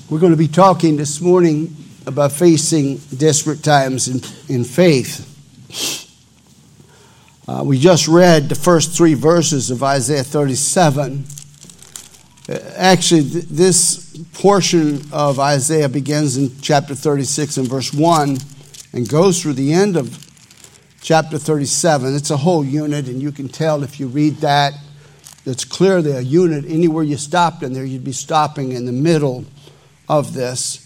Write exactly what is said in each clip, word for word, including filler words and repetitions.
We're going to be talking this morning about facing desperate times in, in faith. Uh, we just read the first three verses of Isaiah thirty-seven. Uh, actually, th- this portion of Isaiah begins in chapter thirty-six and verse one and goes through the end of chapter thirty-seven. It's a whole unit, and you can tell if you read that, it's clearly a unit. Anywhere you stopped in there, you'd be stopping in the middle of this.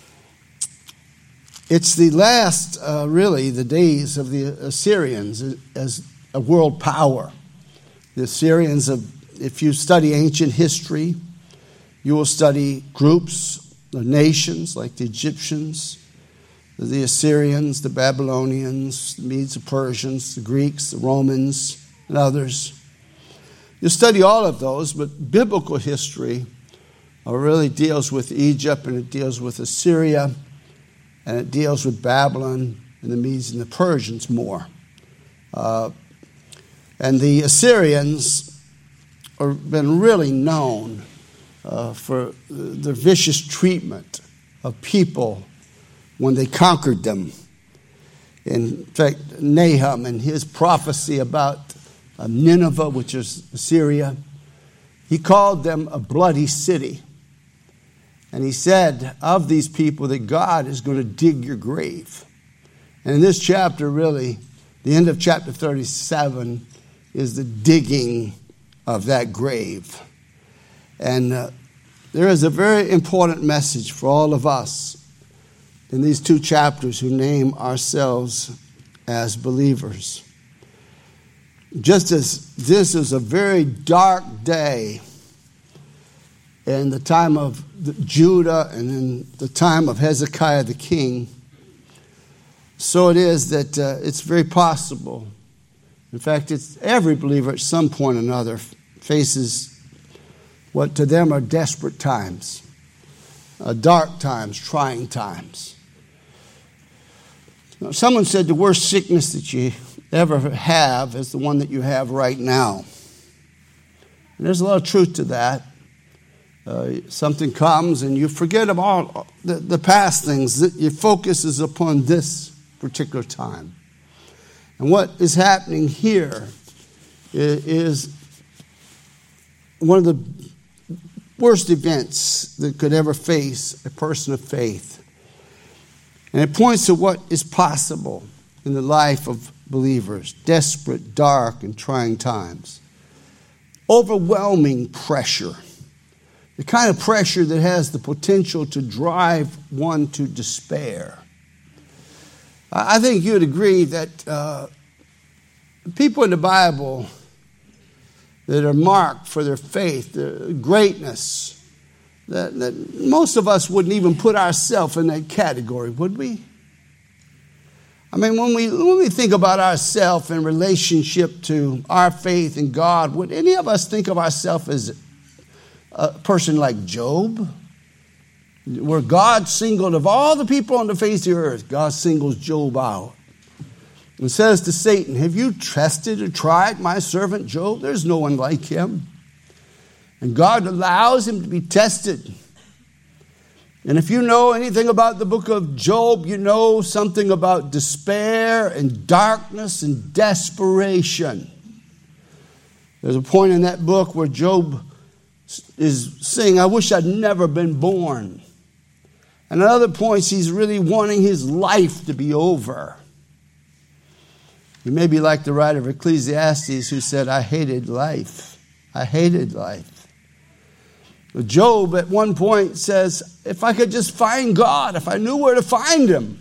It's the last, uh, really, the days of the Assyrians as a world power. The Assyrians, of, if you study ancient history, you will study groups, the nations like the Egyptians, the Assyrians, the Babylonians, the Medes, the Persians, the Greeks, the Romans, and others. You study all of those, but biblical history really deals with Egypt, and it deals with Assyria, and it deals with Babylon and the Medes and the Persians more. Uh, and the Assyrians have been really known uh, for their vicious treatment of people when they conquered them. In fact, Nahum and his prophecy about uh, Nineveh, which is Assyria, he called them a bloody city. And he said of these people that God is going to dig your grave. And in this chapter, really, the end of chapter thirty-seven is the digging of that grave. And uh, there is a very important message for all of us in these two chapters who name ourselves as believers. Just as this is a very dark day in the time of Judah and in the time of Hezekiah the king, so it is that uh, it's very possible. In fact, it's every believer at some point or another faces what to them are desperate times, uh, dark times, trying times. Now, someone said the worst sickness that you ever have is the one that you have right now. And there's a lot of truth to that. Uh, something comes and you forget about the, the past things. Your focus is upon this particular time. And what is happening here is, is one of the worst events that could ever face a person of faith. And it points to what is possible in the life of believers. Desperate, dark, and trying times. Overwhelming pressure. The kind of pressure that has the potential to drive one to despair. I think you would agree that uh, people in the Bible that are marked for their faith, their greatness, that, that most of us wouldn't even put ourselves in that category, would we? I mean, when we when we think about ourselves in relationship to our faith in God, would any of us think of ourselves as a person like Job, where God singled, of all the people on the face of the earth, God singles Job out and says to Satan, have you tested or tried my servant Job? There's no one like him. And God allows him to be tested. And if you know anything about the book of Job, you know something about despair and darkness and desperation. There's a point in that book where Job is saying, I wish I'd never been born. And at other points, he's really wanting his life to be over. He may be like the writer of Ecclesiastes who said, I hated life. I hated life. But Job at one point says, if I could just find God, if I knew where to find him.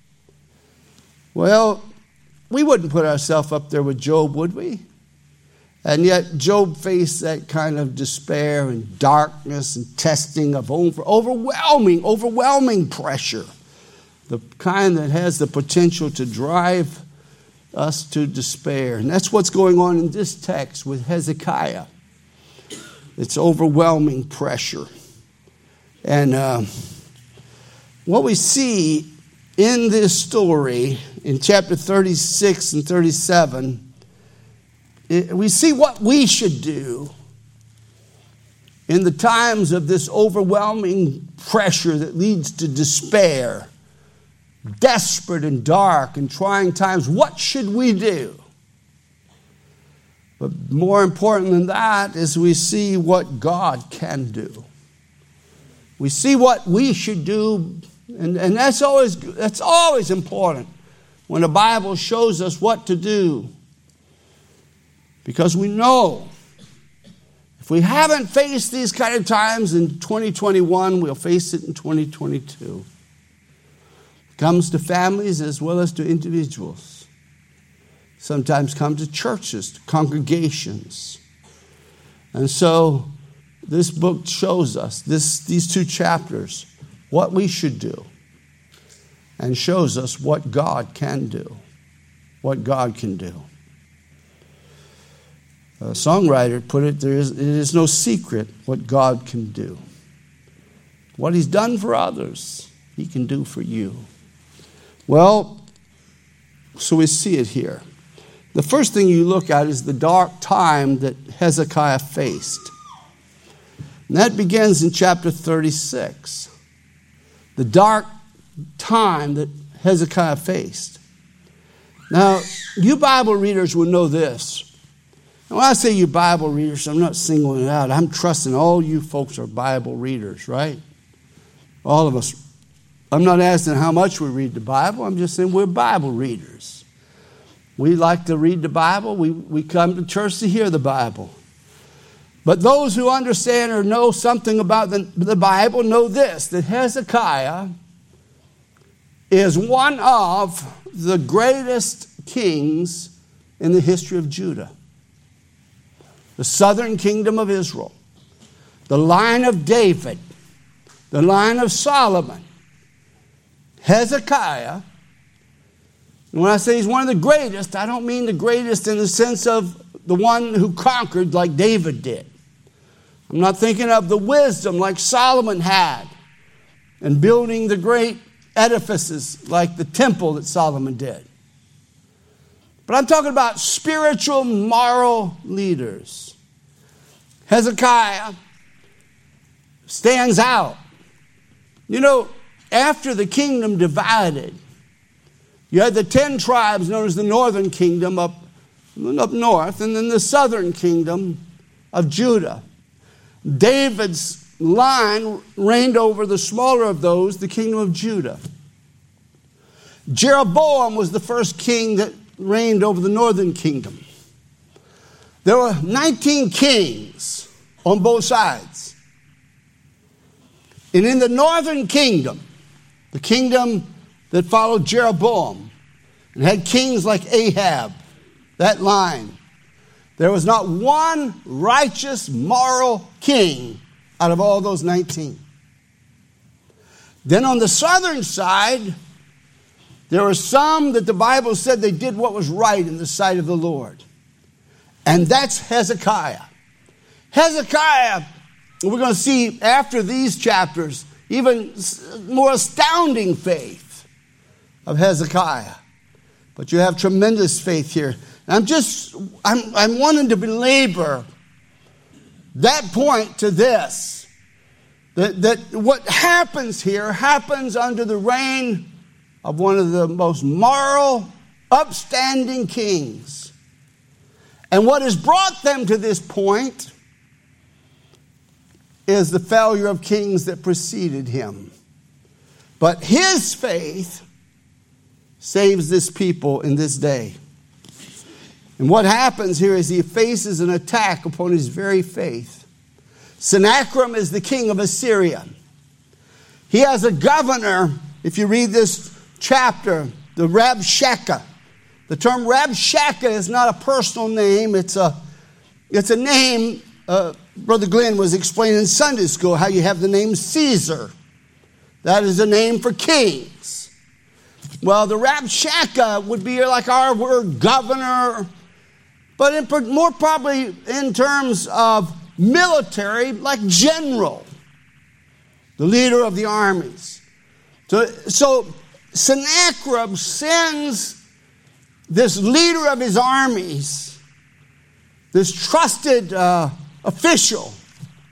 Well, we wouldn't put ourselves up there with Job, would we? And yet Job faced that kind of despair and darkness and testing of over, overwhelming, overwhelming pressure. The kind that has the potential to drive us to despair. And that's what's going on in this text with Hezekiah. It's overwhelming pressure. And uh, what we see in this story in chapter thirty-six and thirty-seven, we see what we should do in the times of this overwhelming pressure that leads to despair, desperate and dark and trying times, what should we do? But more important than that is we see what God can do. We see what we should do, and, and that's always that's always important when the Bible shows us what to do. Because we know if we haven't faced these kind of times in twenty twenty-one, we'll face it in twenty twenty-two. It comes to families as well as to individuals. Sometimes come to churches, to congregations. And so this book shows us, this, these two chapters, what we should do. And shows us what God can do. What God can do. A songwriter put it, there is, it is no secret what God can do. What he's done for others, he can do for you. Well, so we see it here. The first thing you look at is the dark time that Hezekiah faced. And that begins in chapter thirty-six. The dark time that Hezekiah faced. Now, you Bible readers will know this. And when I say you Bible readers, I'm not singling it out. I'm trusting all you folks are Bible readers, right? All of us. I'm not asking how much we read the Bible. I'm just saying we're Bible readers. We like to read the Bible. We, we come to church to hear the Bible. But those who understand or know something about the, the Bible know this, that Hezekiah is one of the greatest kings in the history of Judah. The southern kingdom of Israel. The line of David. The line of Solomon. Hezekiah. And when I say he's one of the greatest, I don't mean the greatest in the sense of the one who conquered like David did. I'm not thinking of the wisdom like Solomon had in building the great edifices like the temple that Solomon did. But I'm talking about spiritual, moral leaders. Hezekiah stands out. You know, after the kingdom divided, you had the ten tribes known as the northern kingdom up, up north, and then the southern kingdom of Judah. David's line reigned over the smaller of those, the kingdom of Judah. Jeroboam was the first king that reigned over the northern kingdom. There were nineteen kings on both sides. And in the northern kingdom, the kingdom that followed Jeroboam and had kings like Ahab, that line, there was not one righteous, moral king out of all those nineteen. Then on the southern side, there were some that the Bible said they did what was right in the sight of the Lord. And that's Hezekiah. Hezekiah, we're going to see after these chapters, even more astounding faith of Hezekiah. But you have tremendous faith here. And I'm just, I'm, I'm wanting to belabor that point to this. That, that what happens here happens under the reign of one of the most moral, upstanding kings. And what has brought them to this point is the failure of kings that preceded him. But his faith saves this people in this day. And what happens here is he faces an attack upon his very faith. Sennacherib is the king of Assyria. He has a governor, if you read this chapter, the Rabshakeh. The term Rabshakeh is not a personal name. It's a, it's a name, uh, Brother Glenn was explaining in Sunday school how you have the name Caesar. That is a name for kings. Well, the Rabshakeh would be like our word governor, but in, more probably in terms of military, like general, the leader of the armies. So, so Sennacherib sends this leader of his armies, this trusted uh, official,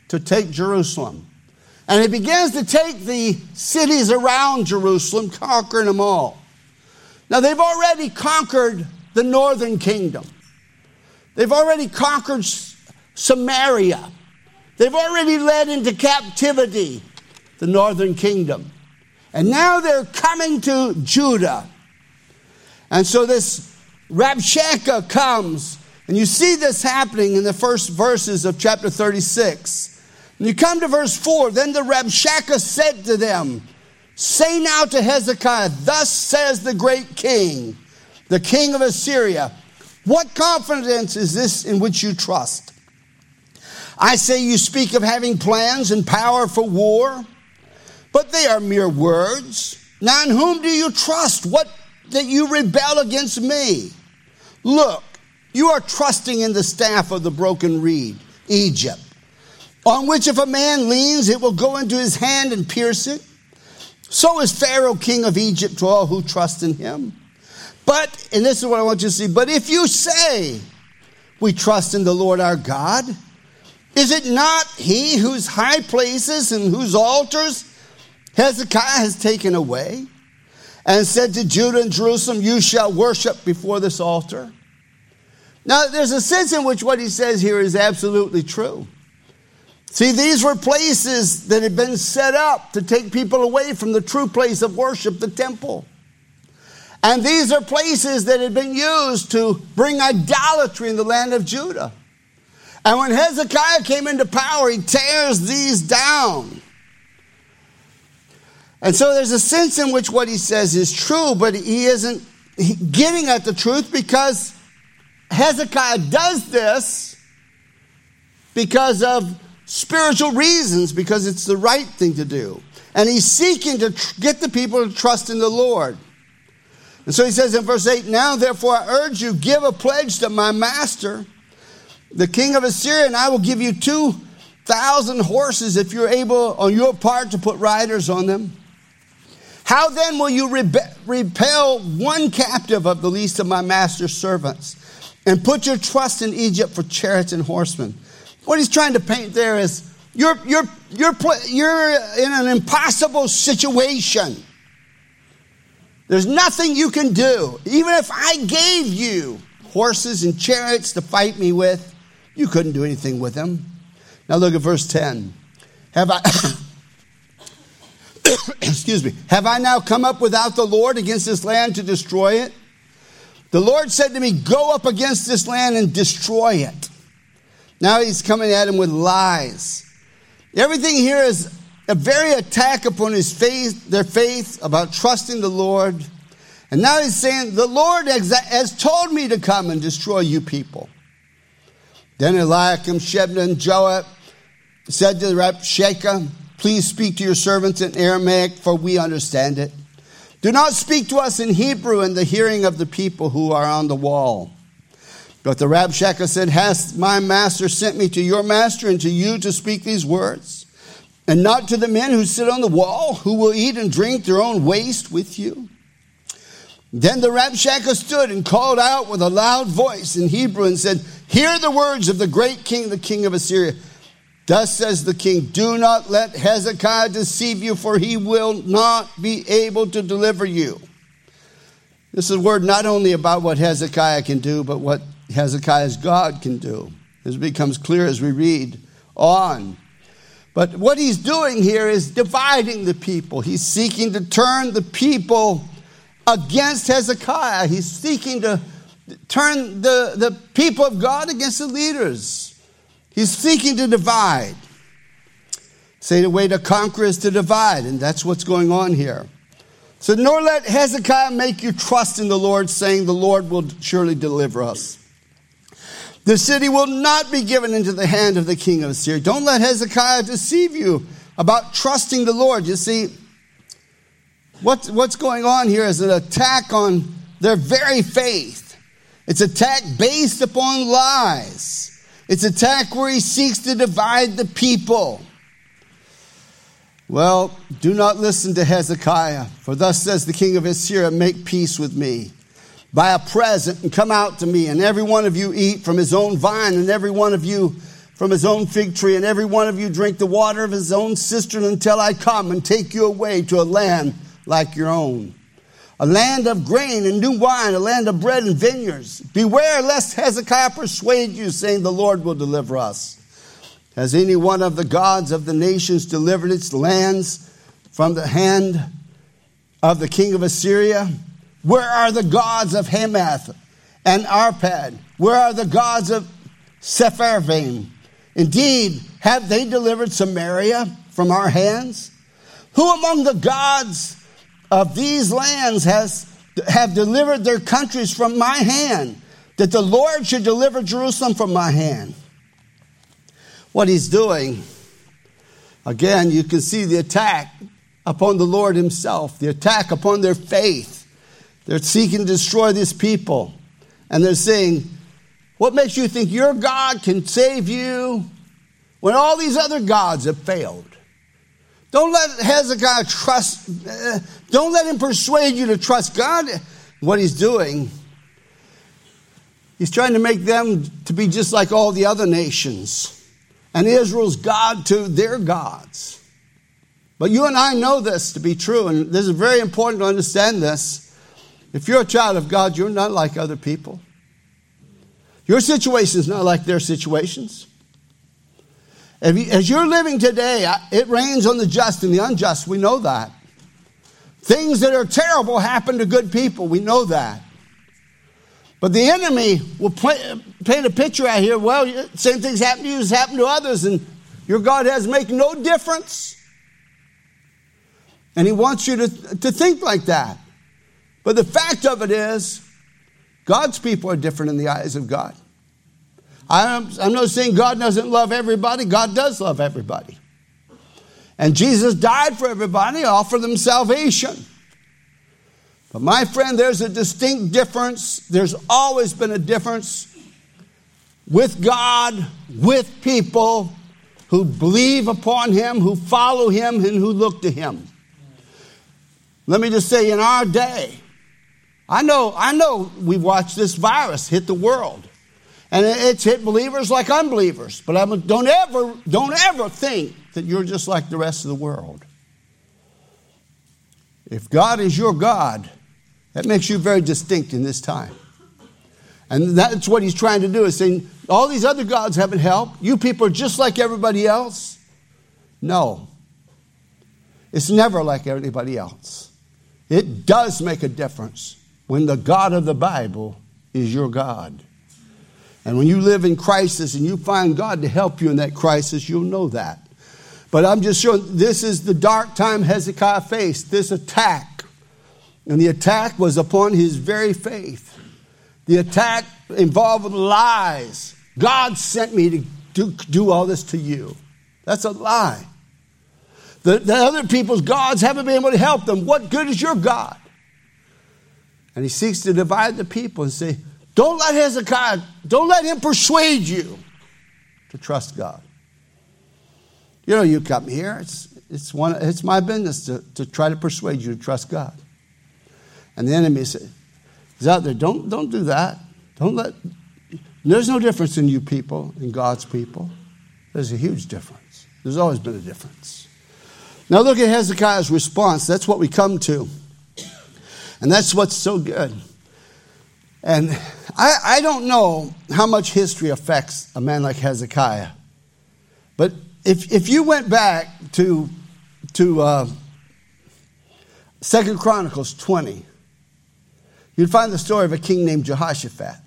to take Jerusalem. And he begins to take the cities around Jerusalem, conquering them all. Now, they've already conquered the northern kingdom. They've already conquered Samaria. They've already led into captivity the northern kingdom. And now they're coming to Judah. And so this Rabshakeh comes, and you see this happening in the first verses of chapter thirty-six. And you come to verse four, then the Rabshakeh said to them, say now to Hezekiah, thus says the great king, the king of Assyria, what confidence is this in which you trust? I say you speak of having plans and power for war, but they are mere words. Now in whom do you trust? What that you rebel against me? Look, you are trusting in the staff of the broken reed, Egypt, on which if a man leans, it will go into his hand and pierce it. So is Pharaoh, king of Egypt, to all who trust in him. But, and this is what I want you to see, but if you say, we trust in the Lord our God, is it not he whose high places and whose altars Hezekiah has taken away and said to Judah and Jerusalem, you shall worship before this altar? Now, there's a sense in which what he says here is absolutely true. See, these were places that had been set up to take people away from the true place of worship, the temple. And these are places that had been used to bring idolatry in the land of Judah. And when Hezekiah came into power, he tears these down. And so there's a sense in which what he says is true, but he isn't getting at the truth, because Hezekiah does this because of spiritual reasons, because it's the right thing to do. And he's seeking to tr- get the people to trust in the Lord. And so he says in verse eight, now therefore I urge you, give a pledge to my master, the king of Assyria, and I will give you two thousand horses if you're able on your part to put riders on them. How then will you rebe- repel one captive of the least of my master's servants and put your trust in Egypt for chariots and horsemen? What he's trying to paint there is you're, you're, you're, you're in an impossible situation. There's nothing you can do. Even if I gave you horses and chariots to fight me with, you couldn't do anything with them. Now look at verse ten. Have I, excuse me, have I now come up without the Lord against this land to destroy it? The Lord said to me, go up against this land and destroy it. Now he's coming at him with lies. Everything here is a very attack upon his faith, their faith about trusting the Lord. And now he's saying, the Lord has told me to come and destroy you people. Then Eliakim, Shebna, and Joab said to Rabshakeh, please speak to your servants in Aramaic, for we understand it. Do not speak to us in Hebrew in the hearing of the people who are on the wall. But the Rabshakeh said, has my master sent me to your master and to you to speak these words? And not to the men who sit on the wall, who will eat and drink their own waste with you? Then the Rabshakeh stood and called out with a loud voice in Hebrew and said, hear the words of the great king, the king of Assyria. Thus says the king, do not let Hezekiah deceive you, for he will not be able to deliver you. This is a word not only about what Hezekiah can do, but what Hezekiah's God can do. This becomes clear as we read on. But what he's doing here is dividing the people. He's seeking to turn the people against Hezekiah. He's seeking to turn the, the people of God against the leaders. He's seeking to divide. Say the way to conquer is to divide, and that's what's going on here. So nor let Hezekiah make you trust in the Lord, saying the Lord will surely deliver us. The city will not be given into the hand of the king of Assyria. Don't let Hezekiah deceive you about trusting the Lord. You see, what, what's going on here is an attack on their very faith. It's an attack based upon lies. It's an attack where he seeks to divide the people. Well, do not listen to Hezekiah, for thus says the king of Assyria, make peace with me. Buy a present and come out to me, and every one of you eat from his own vine, and every one of you from his own fig tree, and every one of you drink the water of his own cistern until I come and take you away to a land like your own. A land of grain and new wine, a land of bread and vineyards. Beware lest Hezekiah persuade you, saying, the Lord will deliver us. Has any one of the gods of the nations delivered its lands from the hand of the king of Assyria? Where are the gods of Hamath and Arpad? Where are the gods of Sepharvaim? Indeed, have they delivered Samaria from our hands? Who among the gods of these lands has have delivered their countries from my hand, that the Lord should deliver Jerusalem from my hand? What he's doing, again, you can see the attack upon the Lord himself, the attack upon their faith. They're seeking to destroy these people. And they're saying, what makes you think your God can save you when all these other gods have failed? Don't let Hezekiah trust, uh, don't let him persuade you to trust God. What he's doing, he's trying to make them to be just like all the other nations. And Israel's God to their gods. But you and I know this to be true, and this is very important to understand this. If you're a child of God, you're not like other people. Your situation is not like their situations. As you're living today, it rains on the just and the unjust. We know that. Things that are terrible happen to good people. We know that. But the enemy will paint a picture out here. Well, same things happen to you as happen to others, and your God has made no difference. And he wants you to, to think like that. But the fact of it is, God's people are different in the eyes of God. I'm, I'm not saying God doesn't love everybody. God does love everybody. And Jesus died for everybody, offered them salvation. But my friend, there's a distinct difference. There's always been a difference with God, with people who believe upon him, who follow him, and who look to him. Let me just say, in our day, I know, I know we've watched this virus hit the world. And it's hit believers like unbelievers. But I'm, don't ever, don't ever think that you're just like the rest of the world. If God is your God, that makes you very distinct in this time. And that's what he's trying to do, is saying, all these other gods haven't helped. You people are just like everybody else. No. It's never like everybody else. It does make a difference when the God of the Bible is your God. And when you live in crisis and you find God to help you in that crisis, you'll know that. But I'm just showing, this is the dark time Hezekiah faced, this attack. And the attack was upon his very faith. The attack involved lies. God sent me to do, do all this to you. That's a lie. The, the other people's gods haven't been able to help them. What good is your God? And he seeks to divide the people and say, don't let Hezekiah, don't let him persuade you to trust God. You know, you come here, it's, it's, one, it's my business to, to try to persuade you to trust God. And the enemy says, is out there, don't, don't do that. Don't let, there's no difference in you people and God's people. There's a huge difference. There's always been a difference. Now look at Hezekiah's response. That's what we come to. And that's what's so good. And I, I don't know how much history affects a man like Hezekiah. But if if you went back to, to uh, Second Chronicles twenty, you'd find the story of a king named Jehoshaphat.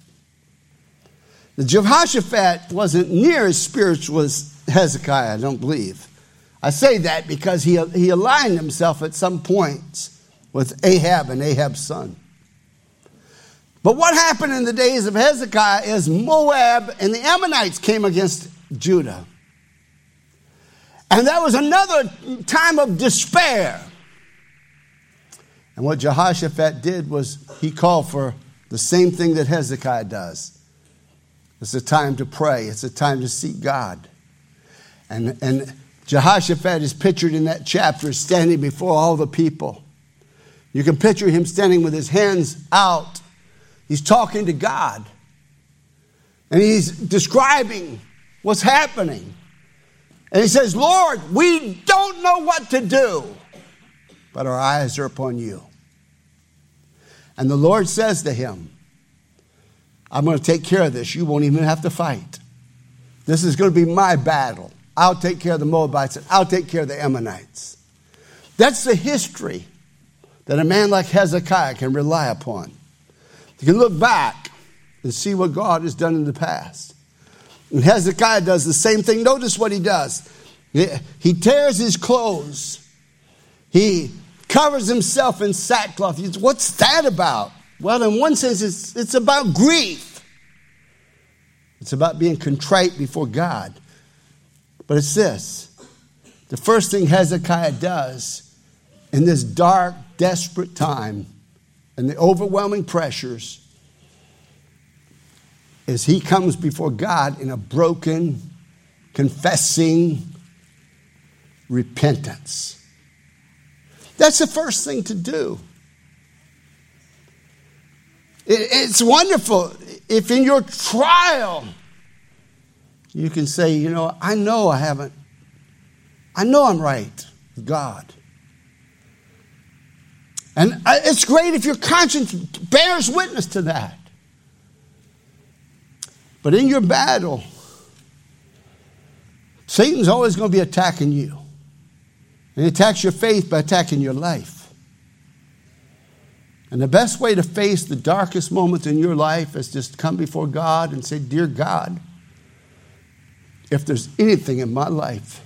The Jehoshaphat wasn't near as spiritual as Hezekiah, I don't believe. I say that because he, he aligned himself at some points with Ahab and Ahab's son. But what happened in the days of Hezekiah is Moab and the Ammonites came against Judah. And that was another time of despair. And what Jehoshaphat did was he called for the same thing that Hezekiah does. It's a time to pray. It's a time to seek God. And, and Jehoshaphat is pictured in that chapter standing before all the people. You can picture him standing with his hands out. He's talking to God. And he's describing what's happening. And he says, Lord, we don't know what to do, but our eyes are upon you. And the Lord says to him, I'm going to take care of this. You won't even have to fight. This is going to be my battle. I'll take care of the Moabites and I'll take care of the Ammonites. That's the history that a man like Hezekiah can rely upon. You can look back and see what God has done in the past. And Hezekiah does the same thing. Notice what he does. He tears his clothes. He covers himself in sackcloth. What's that about? Well, in one sense, it's, it's about grief. It's about being contrite before God. But it's this. The first thing Hezekiah does in this dark, desperate time and the overwhelming pressures is he comes before God in a broken, confessing repentance. That's the first thing to do. It's wonderful if in your trial you can say, you know, I know I haven't, I know I'm right with God. And it's great if your conscience bears witness to that. But in your battle, Satan's always going to be attacking you. And he attacks your faith by attacking your life. And the best way to face the darkest moments in your life is just come before God and say, Dear God, if there's anything in my life,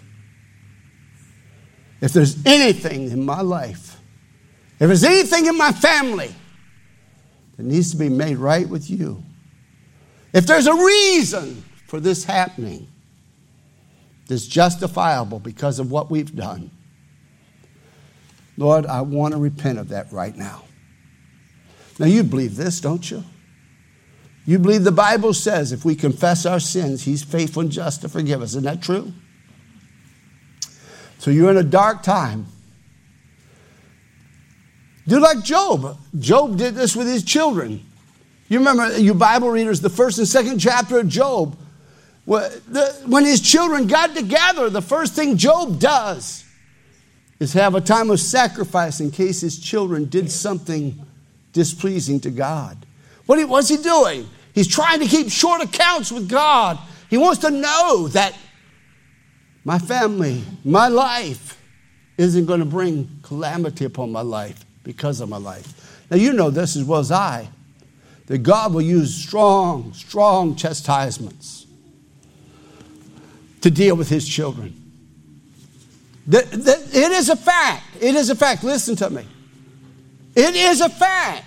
if there's anything in my life, if there's anything in my family that needs to be made right with you, if there's a reason for this happening that's justifiable because of what we've done, Lord, I want to repent of that right now. Now, you believe this, don't you? You believe the Bible says if we confess our sins, he's faithful and just to forgive us. Isn't that true? So you're in a dark time. Do like Job. Job did this with his children. You remember, you Bible readers, the first and second chapter of Job. When his children got together, the first thing Job does is have a time of sacrifice in case his children did something displeasing to God. What was he doing? He's trying to keep short accounts with God. He wants to know that my family, my life, isn't going to bring calamity upon my life because of my life. Now, you know this as well as I, that God will use strong, strong chastisements to deal with his children. That, that, it is a fact. It is a fact. Listen to me. It is a fact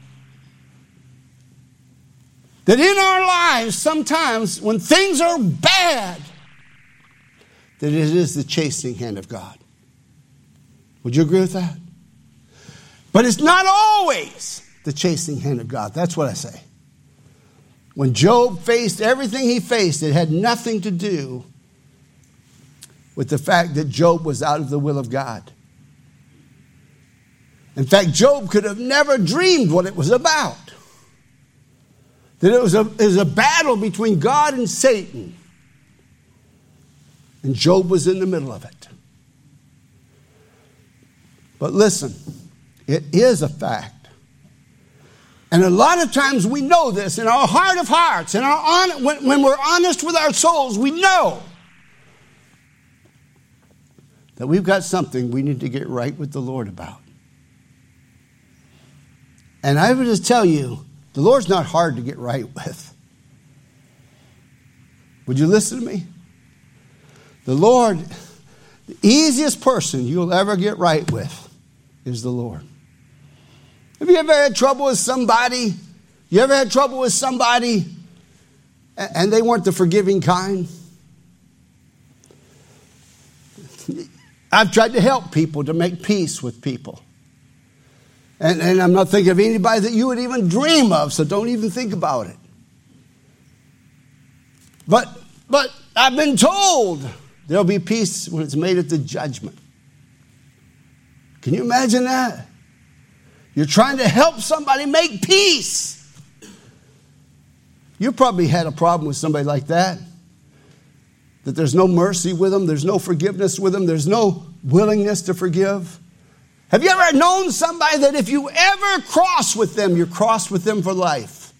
that in our lives, sometimes when things are bad, that it is the chastening hand of God. Would you agree with that? But it's not always the chastening hand of God. That's what I say. When Job faced everything he faced, it had nothing to do with the fact that Job was out of the will of God. In fact, Job could have never dreamed what it was about. That it was a, it was a battle between God and Satan. And Job was in the middle of it. But listen, it is a fact. And a lot of times we know this in our heart of hearts. In our on, when, when we're honest with our souls, we know that we've got something we need to get right with the Lord about. And I would just tell you, the Lord's not hard to get right with. Would you listen to me? The Lord, the easiest person you'll ever get right with is the Lord. Have you ever had trouble with somebody? You ever had trouble with somebody and they weren't the forgiving kind? I've tried to help people to make peace with people. And, and I'm not thinking of anybody that you would even dream of, so don't even think about it. But, but I've been told there'll be peace when it's made at the judgment. Can you imagine that? You're trying to help somebody make peace. You probably had a problem with somebody like that. that there's no mercy with them, there's no forgiveness with them, there's no willingness to forgive? Have you ever known somebody that if you ever cross with them, you're crossed with them for life?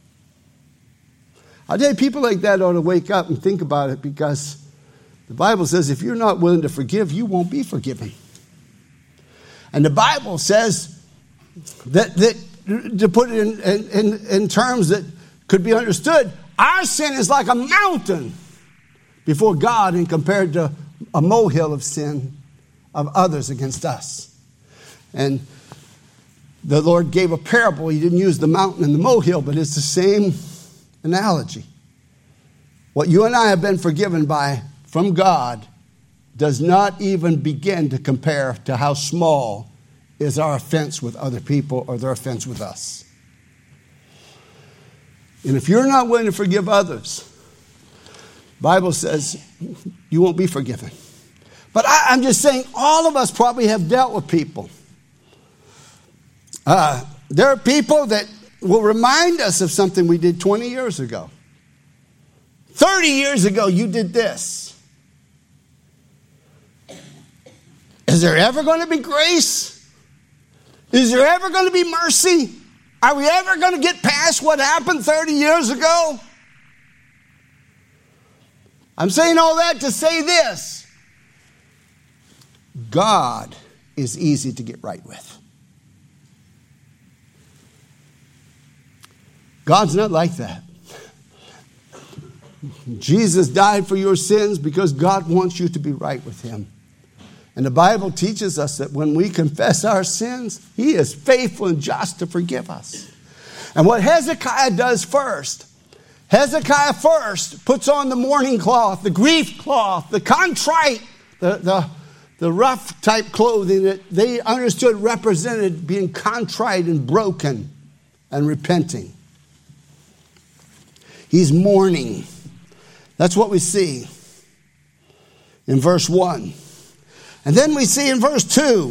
I tell you, people like that ought to wake up and think about it, because the Bible says if you're not willing to forgive, you won't be forgiven. And the Bible says that, that to put it in, in, in terms that could be understood, our sin is like a mountain before God and compared to a molehill of sin of others against us. And the Lord gave a parable. He didn't use the mountain and the molehill, but it's the same analogy. What you and I have been forgiven by from God does not even begin to compare to how small is our offense with other people or their offense with us. And if you're not willing to forgive others, the Bible says you won't be forgiven. But I, I'm just saying, all of us probably have dealt with people. Uh, there are people that will remind us of something we did twenty years ago. thirty years ago, you did this. Is there ever going to be grace? Is there ever going to be mercy? Are we ever going to get past what happened thirty years ago? I'm saying all that to say this. God is easy to get right with. God's not like that. Jesus died for your sins because God wants you to be right with him. And the Bible teaches us that when we confess our sins, he is faithful and just to forgive us. And what Hezekiah does first, Hezekiah first puts on the mourning cloth, the grief cloth, the contrite, the, the, the rough type clothing that they understood represented being contrite and broken and repenting. He's mourning. That's what we see in verse one. And then we see in verse two,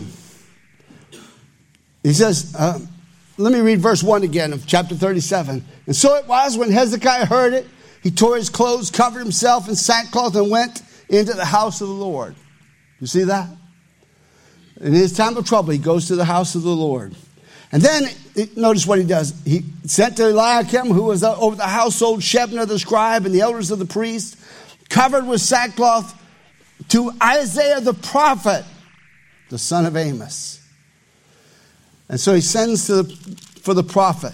he says, uh, let me read verse one again of chapter thirty-seven. And so it was when Hezekiah heard it, he tore his clothes, covered himself in sackcloth, and went into the house of the Lord. You see that? In his time of trouble, he goes to the house of the Lord. And then, notice what he does. He sent to Eliakim, who was over the household, Shebna the scribe, and the elders of the priests, covered with sackcloth, to Isaiah the prophet, the son of Amos. And so he sends to the, for the prophet.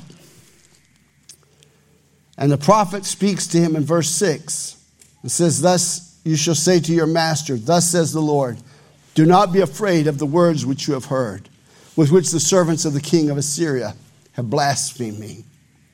And the prophet speaks to him in verse six. It says, thus you shall say to your master, thus says the Lord, do not be afraid of the words which you have heard, with which the servants of the king of Assyria have blasphemed me.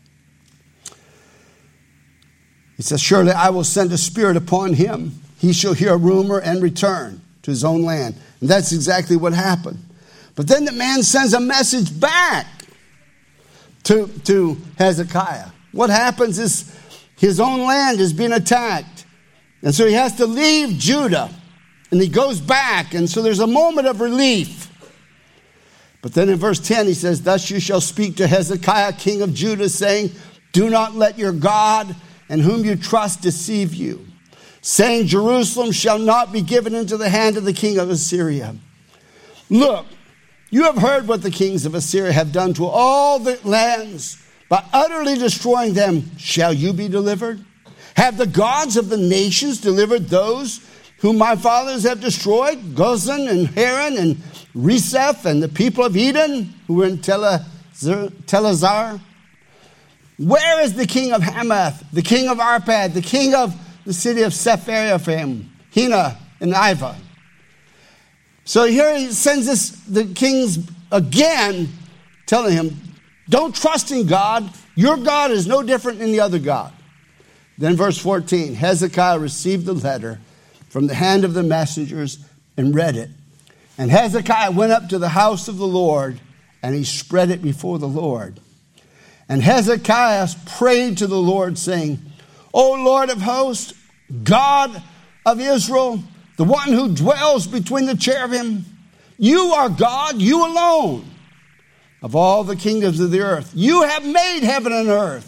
He says, surely I will send a spirit upon him. He shall hear a rumor and return to his own land. And that's exactly what happened. But then the man sends a message back to, to Hezekiah. What happens is his own land is being attacked. And so he has to leave Judah. And he goes back. And so there's a moment of relief. But then in verse ten he says, thus you shall speak to Hezekiah, king of Judah, saying, do not let your God in whom you trust deceive you, saying, Jerusalem shall not be given into the hand of the king of Assyria. Look, you have heard what the kings of Assyria have done to all the lands. By utterly destroying them, shall you be delivered? Have the gods of the nations delivered those whom my fathers have destroyed? Gozan and Haran and Reseph and the people of Eden who were in Telazar? Where is the king of Hamath, the king of Arpad, the king of the city of Sepharvaim, Hena and Iva? So here he sends this, the kings again, telling him, don't trust in God. Your God is no different than the other God. Then verse fourteen, Hezekiah received the letter from the hand of the messengers and read it. And Hezekiah went up to the house of the Lord, and he spread it before the Lord. And Hezekiah prayed to the Lord, saying, O Lord of hosts, God of Israel, the one who dwells between the cherubim, you are God, you alone, of all the kingdoms of the earth. You have made heaven and earth.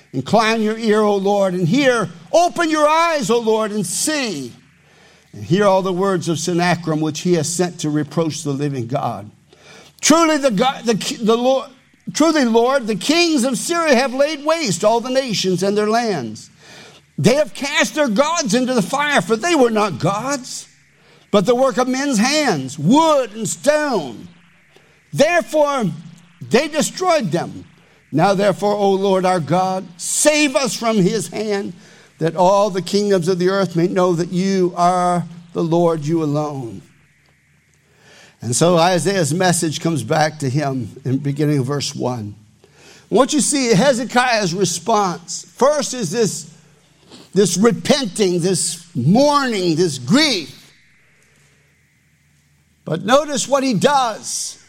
Incline your ear, O Lord, and hear. Open your eyes, O Lord, and see. And hear all the words of Sennacherib, which he has sent to reproach the living God. Truly, the, God, the, the Lord, truly, Lord, the kings of Syria have laid waste all the nations and their lands. They have cast their gods into the fire, for they were not gods, but the work of men's hands, wood and stone. Therefore, they destroyed them. Now, therefore, O Lord our God, save us from his hand, that all the kingdoms of the earth may know that you are the Lord, you alone. And so Isaiah's message comes back to him in the beginning of verse one. What you see, Hezekiah's response, first is this, this repenting, this mourning, this grief. But notice what he does.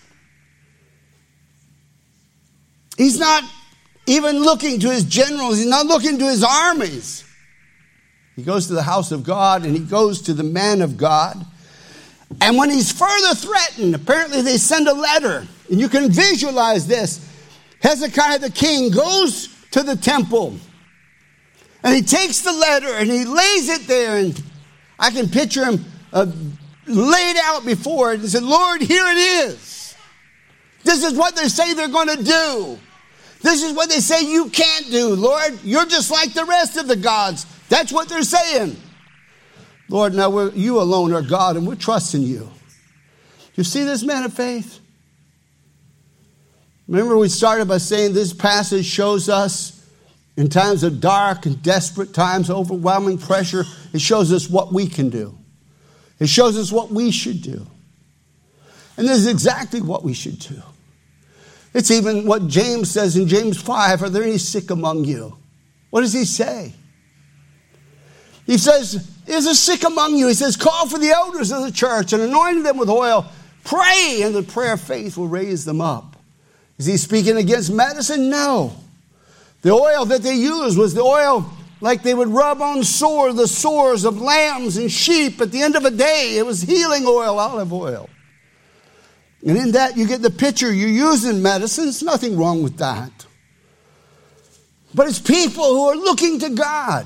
He's not even looking to his generals. He's not looking to his armies. He goes to the house of God and he goes to the man of God. And when he's further threatened, apparently they send a letter. And you can visualize this. Hezekiah the king goes to the temple. And he takes the letter and he lays it there. And I can picture him uh, laid out before it. And said, Lord, here it is. This is what they say they're going to do. This is what they say you can't do, Lord. You're just like the rest of the gods. That's what they're saying. Lord, now we're, you alone are God, and we're trusting you. You see this man of faith? Remember we started by saying this passage shows us in times of dark and desperate times, overwhelming pressure, it shows us what we can do. It shows us what we should do. And this is exactly what we should do. It's even what James says in James five, are there any sick among you? What does he say? He says, is there sick among you? He says, call for the elders of the church and anoint them with oil. Pray, and the prayer of faith will raise them up. Is he speaking against medicine? No. The oil that they used was the oil like they would rub on sore, the sores of lambs and sheep. At the end of a day, it was healing oil, olive oil. And in that, you get the picture. You're using medicine. There's nothing wrong with that. But it's people who are looking to God.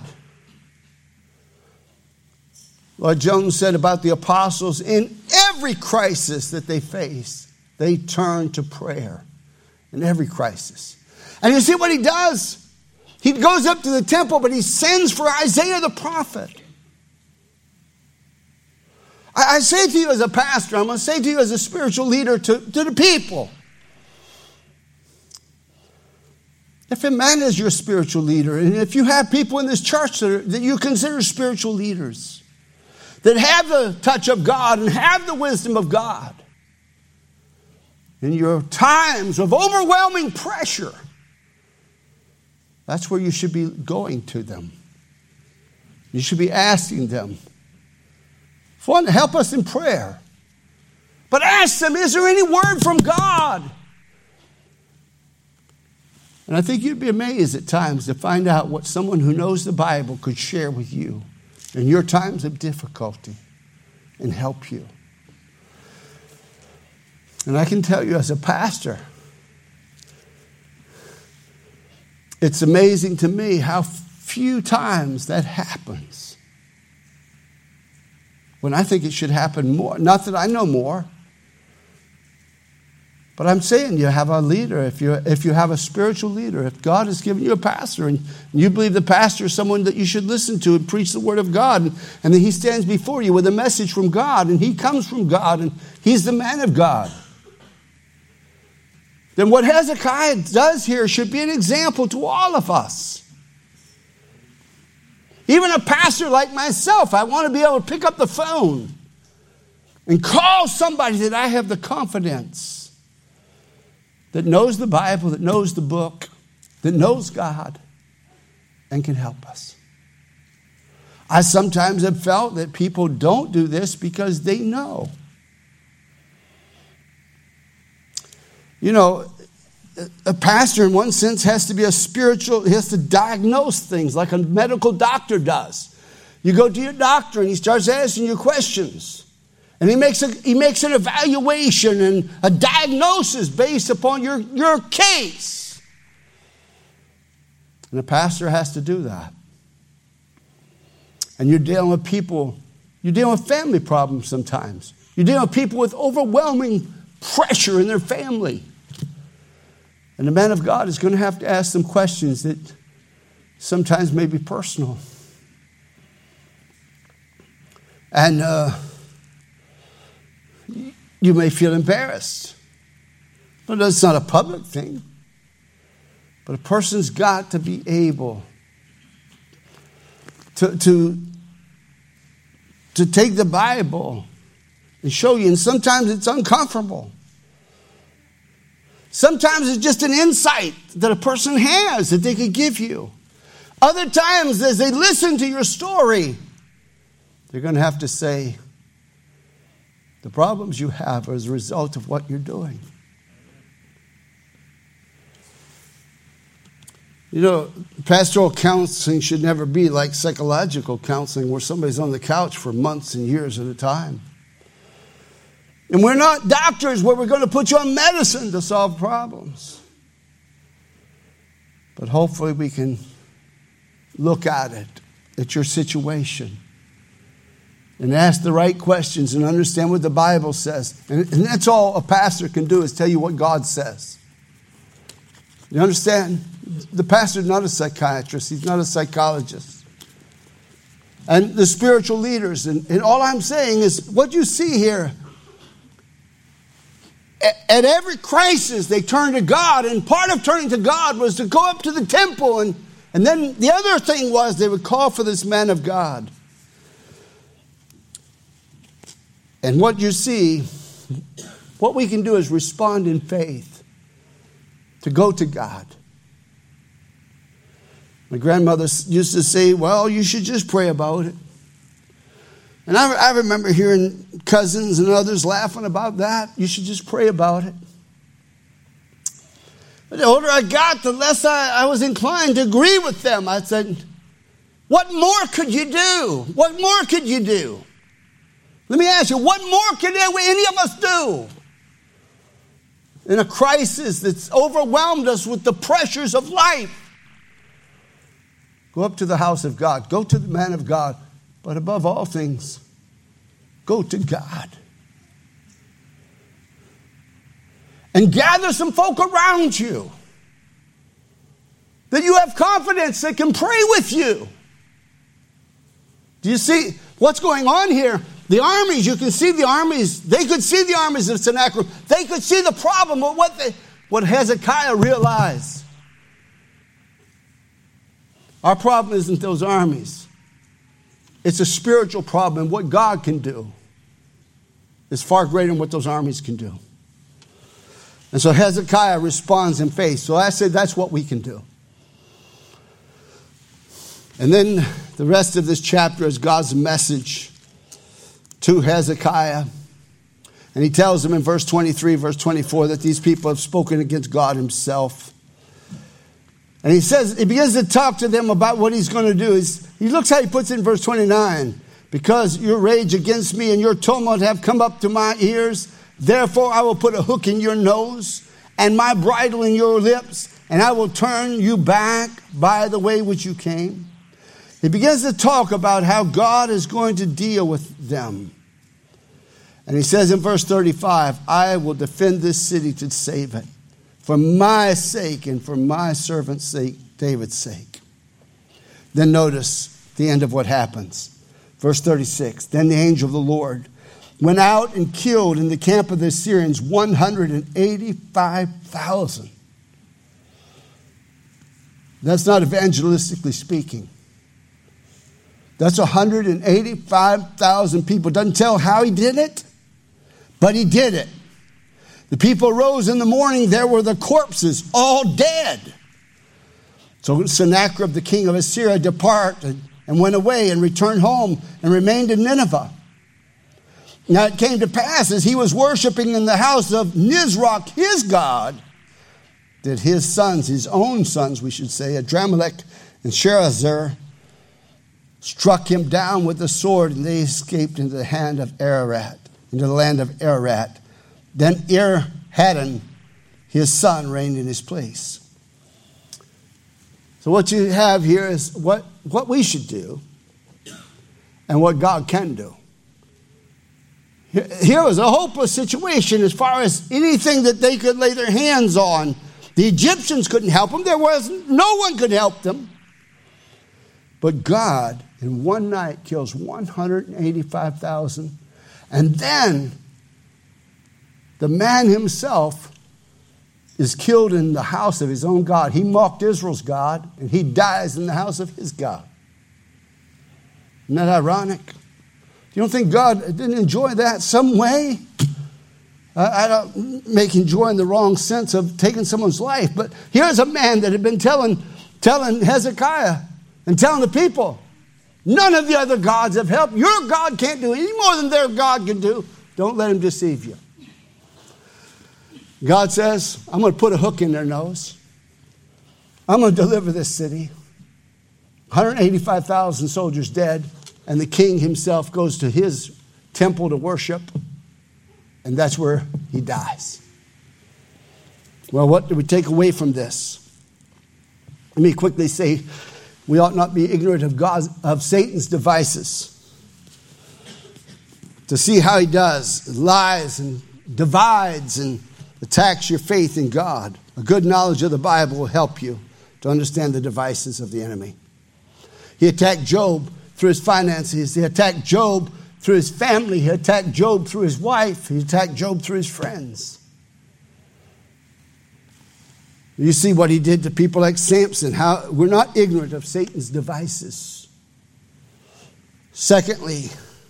Lord Jones said about the apostles, in every crisis that they faced, they turned to prayer. In every crisis. And you see what he does? He goes up to the temple, but he sends for Isaiah the prophet. I, I say to you as a pastor, I'm going to say to you as a spiritual leader to, to the people. If a man is your spiritual leader, and if you have people in this church that, are, that you consider spiritual leaders, that have the touch of God and have the wisdom of God, in your times of overwhelming pressure, that's where you should be going to them. You should be asking them, one, help us in prayer. But ask them, is there any word from God? And I think you'd be amazed at times to find out what someone who knows the Bible could share with you in your times of difficulty and help you. And I can tell you as a pastor, it's amazing to me how few times that happens. When I think it should happen more. Not that I know more. But I'm saying you have a leader, if you if you have a spiritual leader, if God has given you a pastor and you believe the pastor is someone that you should listen to and preach the word of God, and, and then he stands before you with a message from God and he comes from God and he's the man of God. Then what Hezekiah does here should be an example to all of us. Even a pastor like myself, I want to be able to pick up the phone and call somebody that I have the confidence, that knows the Bible, that knows the book, that knows God, and can help us. I sometimes have felt that people don't do this because they know. You know, a pastor in one sense has to be a spiritual, he has to diagnose things like a medical doctor does. You go to your doctor and he starts asking you questions. And he makes a, he makes an evaluation and a diagnosis based upon your, your case. And a pastor has to do that. And you're dealing with people, you're dealing with family problems sometimes. You're dealing with people with overwhelming pressure in their family. And the man of God is going to have to ask some questions that sometimes may be personal. And uh, you may feel embarrassed. But it's not a public thing. But a person's got to be able to, to, to take the Bible and show you. And sometimes it's uncomfortable. Sometimes it's just an insight that a person has that they could give you. Other times, as they listen to your story, they're going to have to say, the problems you have are as a result of what you're doing. You know, pastoral counseling should never be like psychological counseling where somebody's on the couch for months and years at a time. And we're not doctors where we're going to put you on medicine to solve problems. But hopefully we can look at it, at your situation, and ask the right questions and understand what the Bible says. And, and that's all a pastor can do, is tell you what God says. You understand? The pastor's not a psychiatrist. He's not a psychologist. And the spiritual leaders, and, and all I'm saying is what you see here, at, at every crisis they turned to God, and part of turning to God was to go up to the temple, and, and then the other thing was they would call for this man of God. And what you see, what we can do is respond in faith to go to God. My grandmother used to say, well, you should just pray about it. And I, I remember hearing cousins and others laughing about that. You should just pray about it. But the older I got, the less I, I was inclined to agree with them. I said, what more could you do? What more could you do? Let me ask you, what more can any of us do in a crisis that's overwhelmed us with the pressures of life? Go up to the house of God. Go to the man of God. But above all things, go to God. And gather some folk around you that you have confidence that can pray with you. Do you see what's going on here? The armies, you can see the armies. They could see the armies of Sennacherib. They could see the problem, but what, they, what Hezekiah realized. Our problem isn't those armies. It's a spiritual problem. And what God can do is far greater than what those armies can do. And so Hezekiah responds in faith. So I said that's what we can do. And then the rest of this chapter is God's message to Hezekiah. And he tells him in verse twenty-three, verse twenty-four, that these people have spoken against God himself. And he says, he begins to talk to them about what he's going to do. He's, he looks how he puts it in verse twenty-nine. Because your rage against me and your tumult have come up to my ears, therefore I will put a hook in your nose and my bridle in your lips, and I will turn you back by the way which you came. He begins to talk about how God is going to deal with them. And he says in verse thirty-five, I will defend this city to save it, for my sake and for my servant's sake, David's sake. Then notice the end of what happens. Verse thirty-six, then the angel of the Lord went out and killed in the camp of the Assyrians one hundred eighty-five thousand. That's not evangelistically speaking. That's one hundred eighty-five thousand people. Doesn't tell how he did it, but he did it. The people rose in the morning. There were the corpses, all dead. So Sennacherib, the king of Assyria, departed and went away and returned home and remained in Nineveh. Now it came to pass, as he was worshiping in the house of Nisroch, his god, that his sons, his own sons, we should say, Adramelech and Sharezer, struck him down with the sword, and they escaped into the hand of Ararat, into the land of Ararat. Then Esarhaddon, his son, reigned in his place. So what you have here is what, what we should do and what God can do. Here, here was a hopeless situation as far as anything that they could lay their hands on. The Egyptians couldn't help them. There was no one could help them. But God, in one night, kills one hundred eighty-five thousand. And then the man himself is killed in the house of his own God. He mocked Israel's God, and he dies in the house of his God. Isn't that ironic? You don't think God didn't enjoy that some way? I don't make enjoy in the wrong sense of taking someone's life, but here's a man that had been telling, telling Hezekiah and telling the people, none of the other gods have helped. Your God can't do any more than their God can do. Don't let him deceive you. God says, I'm going to put a hook in their nose. I'm going to deliver this city. one hundred eighty-five thousand soldiers dead, and the king himself goes to his temple to worship, and that's where he dies. Well, what do we take away from this? Let me quickly say, we ought not be ignorant of God's, of Satan's devices. To see how he does, lies and divides and attacks your faith in God. A good knowledge of the Bible will help you to understand the devices of the enemy. He attacked Job through his finances. He attacked Job through his family. He attacked Job through his wife. He attacked Job through his friends. You see what he did to people like Samson. How we're not ignorant of Satan's devices. Secondly,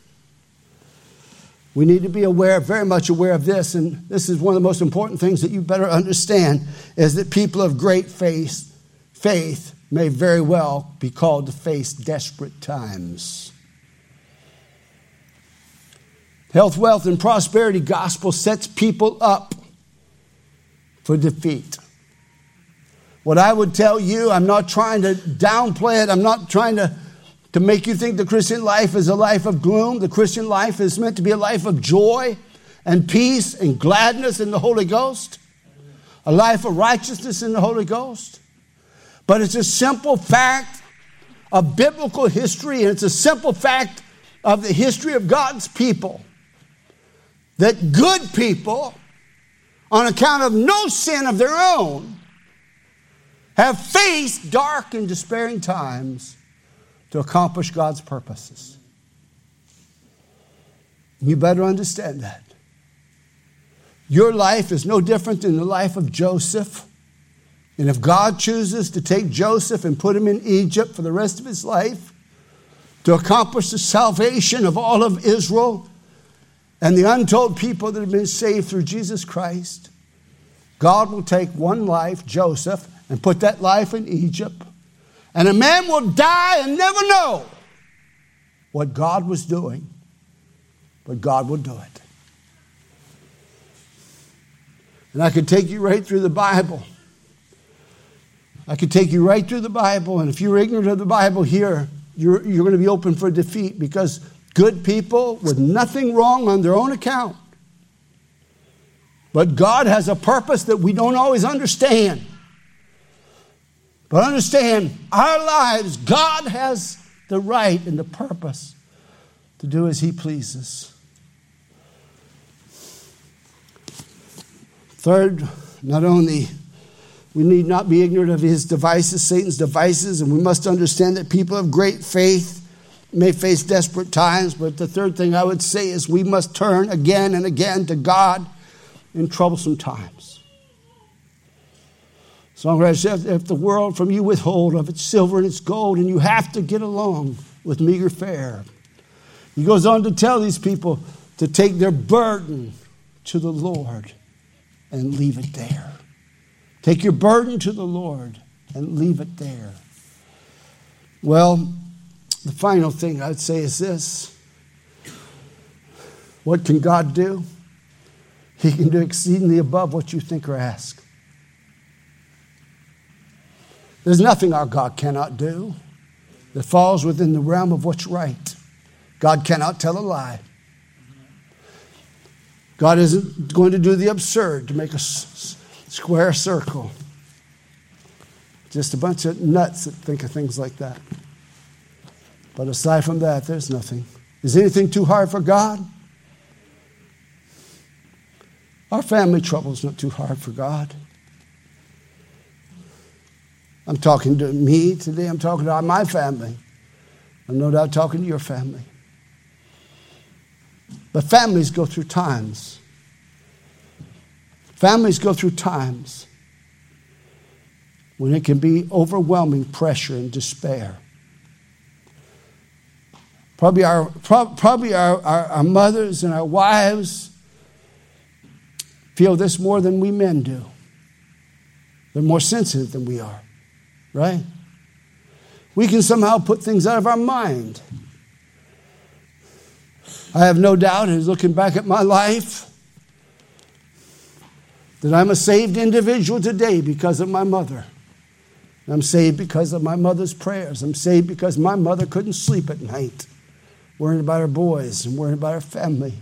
we need to be aware, very much aware of this, and this is one of the most important things that you better understand, is that people of great faith, faith may very well be called to face desperate times. Health, wealth, and prosperity gospel sets people up for defeat. What I would tell you, I'm not trying to downplay it. I'm not trying to, to make you think the Christian life is a life of gloom. The Christian life is meant to be a life of joy and peace and gladness in the Holy Ghost. A life of righteousness in the Holy Ghost. But it's a simple fact of biblical history, and it's a simple fact of the history of God's people, that good people, on account of no sin of their own, have faced dark and despairing times to accomplish God's purposes. You better understand that. Your life is no different than the life of Joseph. And if God chooses to take Joseph and put him in Egypt for the rest of his life to accomplish the salvation of all of Israel and the untold people that have been saved through Jesus Christ, God will take one life, Joseph, and put that life in Egypt. And a man will die and never know what God was doing. But God will do it. And I could take you right through the Bible. I could take you right through the Bible. And if you're ignorant of the Bible here, you're, you're going to be open for defeat, because good people with nothing wrong on their own account. But God has a purpose that we don't always understand. But understand, our lives, God has the right and the purpose to do as he pleases. Third, not only we need not be ignorant of his devices, Satan's devices, and we must understand that people of great faith may face desperate times. But the third thing I would say is we must turn again and again to God in troublesome times. Songwriter says, if the world from you withhold of its silver and its gold, and you have to get along with meager fare. He goes on to tell these people to take their burden to the Lord and leave it there. Take your burden to the Lord and leave it there. Well, the final thing I'd say is this. What can God do? He can do exceedingly above what you think or ask. There's nothing our God cannot do that falls within the realm of what's right. God cannot tell a lie. God isn't going to do the absurd to make a square circle. Just a bunch of nuts that think of things like that. But aside from that, there's nothing. Is anything too hard for God? Our family trouble is not too hard for God. I'm talking to me today. I'm talking to my family. I'm no doubt talking to your family. But families go through times. Families go through times when it can be overwhelming pressure and despair. Probably our, probably our, our, our mothers and our wives feel this more than we men do. They're more sensitive than we are, right? We can somehow put things out of our mind. I have no doubt, as looking back at my life, that I'm a saved individual today because of my mother. I'm saved because of my mother's prayers. I'm saved because my mother couldn't sleep at night, worrying about her boys and worrying about her family.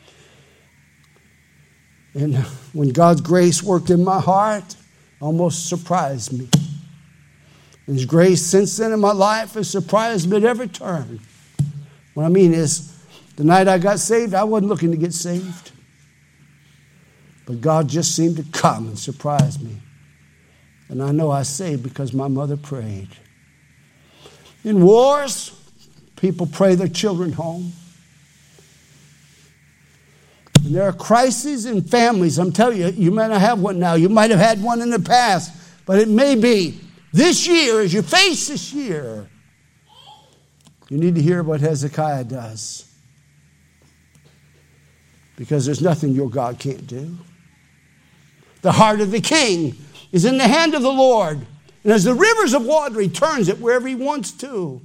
And when God's grace worked in my heart, almost surprised me. And His grace since then in my life has surprised me at every turn. What I mean is, the night I got saved, I wasn't looking to get saved. But God just seemed to come and surprise me. And I know I saved because my mother prayed. In wars, people pray their children home. And there are crises in families. I'm telling you, you might not have one now. You might have had one in the past. But it may be this year, as you face this year, you need to hear what Hezekiah does. Because there's nothing your God can't do. The heart of the king is in the hand of the Lord. And as the rivers of water, He turns it wherever He wants to.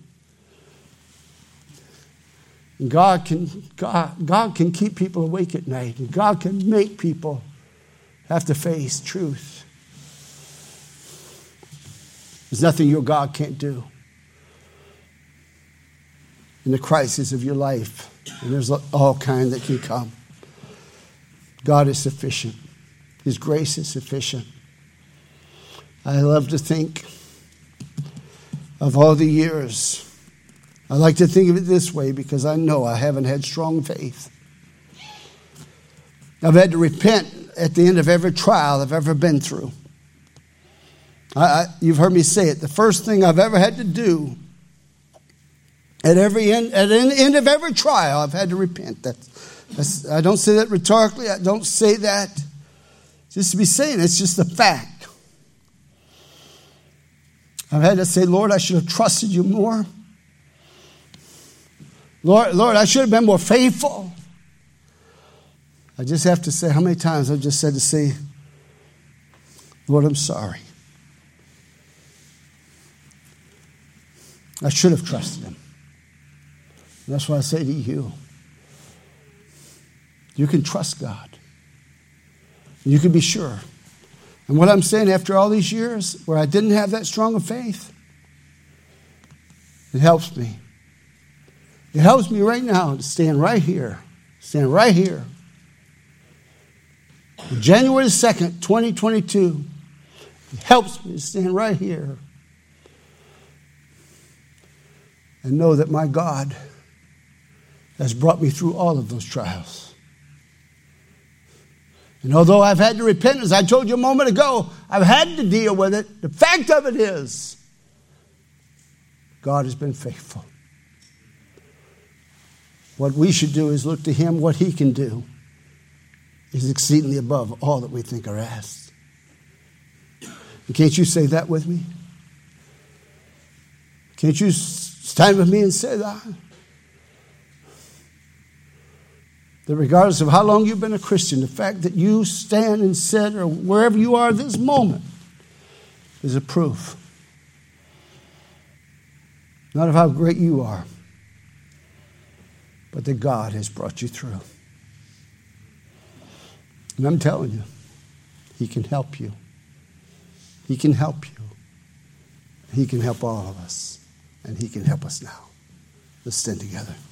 And God can, God, God can keep people awake at night. And God can make people have to face truth. There's nothing your God can't do in the crisis of your life. And there's all kinds that can come. God is sufficient. His grace is sufficient. I love to think of all the years. I like to think of it this way because I know I haven't had strong faith. I've had to repent at the end of every trial I've ever been through. I, I, you've heard me say it. The first thing I've ever had to do at every end, at the end of every trial, I've had to repent. That's, that's, I don't say that rhetorically. I don't say that just to be saying it. It's just a fact. I've had to say, Lord, I should have trusted you more. Lord, Lord, I should have been more faithful. I just have to say, how many times I've just said to say, Lord, I'm sorry. I should have trusted Him. And that's why I say to you, you can trust God. You can be sure. And what I'm saying after all these years where I didn't have that strong of faith, it helps me. It helps me right now to stand right here. Stand right here. January second, twenty twenty-two. It helps me to stand right here and know that my God has brought me through all of those trials. And although I've had to repent, as I told you a moment ago, I've had to deal with it. The fact of it is, God has been faithful. What we should do is look to Him. What He can do is exceedingly above all that we think or ask. And can't you say that with me? Can't you stand with me and say that? That regardless of how long you've been a Christian, the fact that you stand and sit or wherever you are this moment is a proof. Not of how great you are, but that God has brought you through. And I'm telling you, He can help you. He can help you. He can help all of us. And He can help us now. Let's stand together.